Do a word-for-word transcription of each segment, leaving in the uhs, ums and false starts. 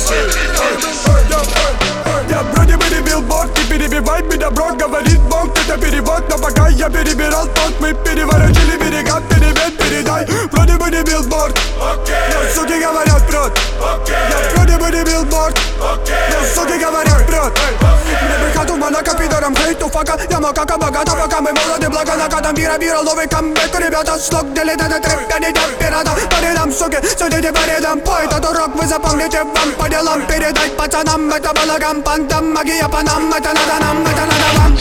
Я вроде бы не билборд, не перебивай меня, бро. Говорит Бог, это перевод. Но пока я перебирал тот, мы переворотили берега. Перевет передай, вроде бы не билборд, но суки говорят врет. Я вроде бы не билборд, но суки говорят врет. Мне прихожу в Монако пидором, хейту фака. Я макака богата, пока мы молоды, благо накатом. Бира, бира, новый камбэк, ребята, слог делит этот рэп. Я не дам пирата, по рядам, суки, судите по рядам. Пой этот урок, вы запомните вам по делам. Передать пацанам, это балаган, пантам. Магия по нам, это надо нам, это надо вам.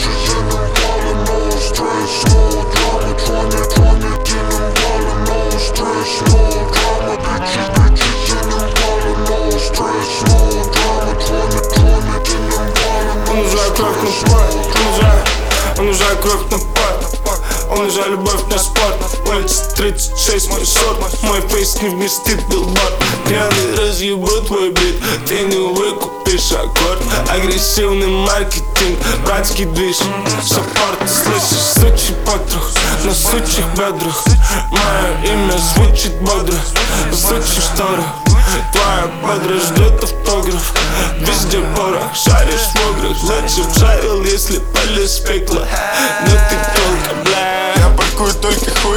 Он уже кровь на спорт, он уже, он уже кровь на пот, он уже любовь на спорт. Улица тридцать шесть, мой сорт, мой фейс не вместит билборд. Пьяный разъебу твой бит, ты не выкупишь аккорд. Агрессивный маркетинг, братский движ, саппорт. Слышишь, сучий потрох на сучих бедрах. Мое имя звучит бодро, звучит шторы. Твоя подра ждет автограф, везде порох. Шаришь в ограх, зачем шарил, если полез в пекло? Но ты только, бля. Я паркую только хуй,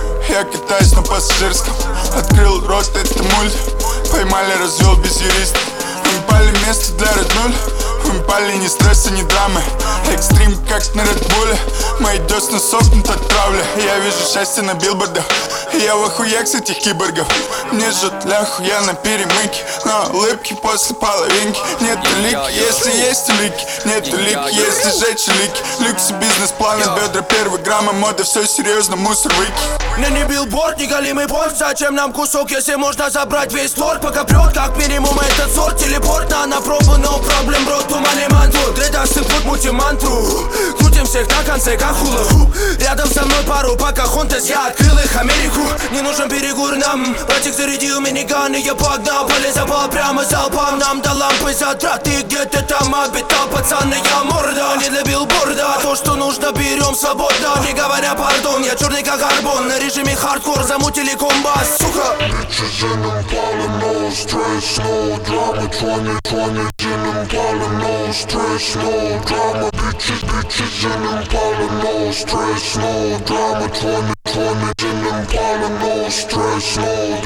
я катаюсь на пассажирском. Открыл рот, это мульт. Поймали, развел без юриста. Выпали место для роднуль. Выпали ни стресса, ни драмы. Экстрим, как на редбуле. Мои десна сохнут от травли. Я вижу счастье на билбордах. Я в охуях с этих киборгов. Мне жжет ляху, я на перемыке. Но улыбки после половинки. Нет улик, если есть улики. Нет улик, если жечь улики. Люкс и бизнес-планы, бедра, первый грамма мода. Все серьезно, мусор выки. Мне не билборд, не голимый порт. Зачем нам кусок, если можно забрать весь торт? Пока прет, как минимум этот сорт. Телепорт на, на пробу, но проблем, бро. Туман и манту, дредасты пут, мутим мантру. Крутим всех на конце, как хула-хуп. Рядом со мной пару покахонтес. Я открыл их Америку. Не нужен перегур нам. Братик зарядил миниган и я погнал. Полезапал прямо залпом. Нам до лампы затраты. Где-то там обитал пацанная морда. Не для билборда, то, что нужно, берем свободно. Не говоря пардон, я черный как карбон. На режиме хардкор замутили комбас, сука. Bitches in Impala, no stress, no drama. Twenty twenty in Impala, no stress, no drama. Bitches, bitches in Impala, no stress, no drama. Twenty twenty in Impala, no stress, no.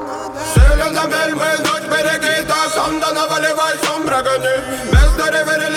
Селен на мель, мы ночь береги, да сам да наваливай, сом брагани. Без доверия